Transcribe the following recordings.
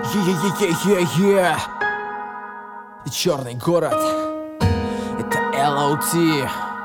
Е-е-е-е-е-е. Черный город. Это LOT.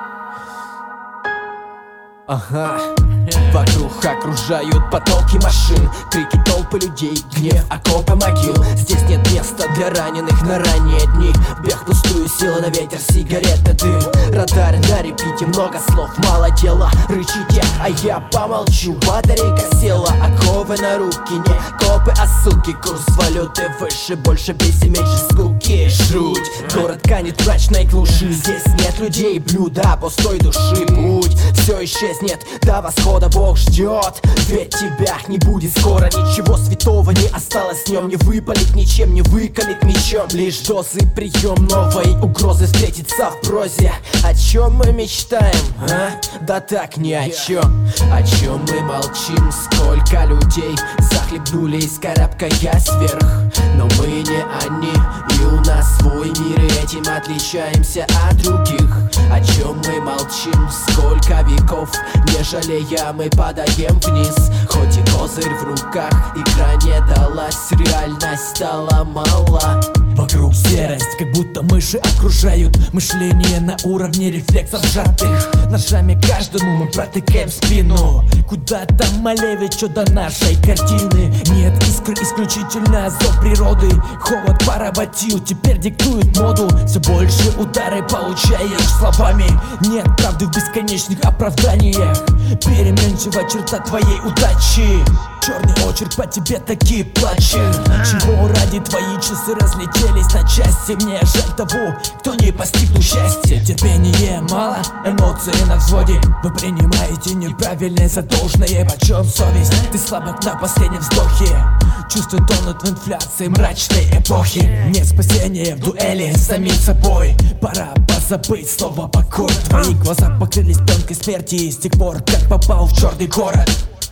Ага. Вокруг окружают потоки машин, крики толпы людей, гнев окопы могил. Здесь нет места для раненых на ранние дни. Бег пустую, сила на ветер, сигареты, дым. Радар на репите, много слов, мало дела. Рычите, а я помолчу. Батарейка села, оковы на руки, не копы, а суки. Курс валюты выше, больше бейся, меньше скуки. Жуть, город канет в мрачной глуши. Здесь нет людей, блюда пустой души. Путь все исчезнет, до восхода Бог ждет. Ведь тебя не будет скоро, ничего святого не осталось в нем. Не выпалить ничем, не выколить мечом. Лишь дозы, прием новой угрозы встретится в прозе. О чем мы мечтаем, а? Да так ни о чем. О чем мы молчим, сколько людей захлебнулись, карабкаясь вверх. Но мы не они, и у нас свой мир, и этим отличаемся от других. О чем мы молчим, сколько веков, не жалея, мы падаем вниз. Хоть и козырь в руках, игра не далась, реальность стала мала. Вокруг серость, как будто мыши окружают. Мышление на уровне рефлексов сжатых. Ножами каждому мы протыкаем спину. Куда там малеве, что до нашей картины. Нет искры, исключительно зов природы. Холод поработил, теперь диктует моду. Все больше удары получаешь словами. Нет правды в бесконечных оправданиях. Переменчива черта твоей удачи. Черный очерк по тебе таки плачет. Чего ради твои часы разлетелись на части? Мне жаль того, кто не постигнул счастье. Терпения мало, эмоции на взводе. Вы принимаете неправильное за должное. Почем совесть? Ты слабок на последнем вздохе. Чувства тонут в инфляции мрачной эпохи. Нет спасения в дуэли с самим собой. Пора позабыть слово покой. Твои глаза покрылись пленкой смерти с тех пор, как попал в черный город,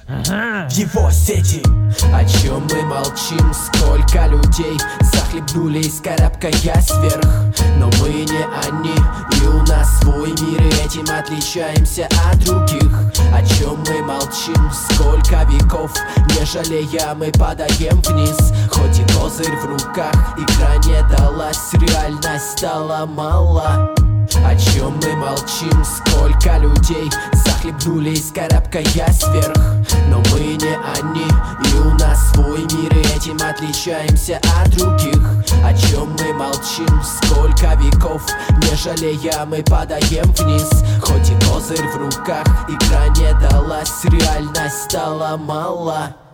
в его сети. О чем мы молчим, сколько людей захлебнулись, карабкаясь вверх. Но мы не они, и у нас свой мир, и этим отличаемся от других. О чем мы молчим, сколько веков, не жалея, мы падаем вниз. Хоть и козырь в руках, игра не далась, реальность стала мала. О чем мы молчим, сколько людей захлебнулись, карабкаясь вверх. Но мы не они, и у нас свой мир, и этим отличаемся от других. О чем мы молчим, сколько веков, не жалея, мы падаем вниз. Хоть и козырь в руках, игра не далась, реальность стала мала.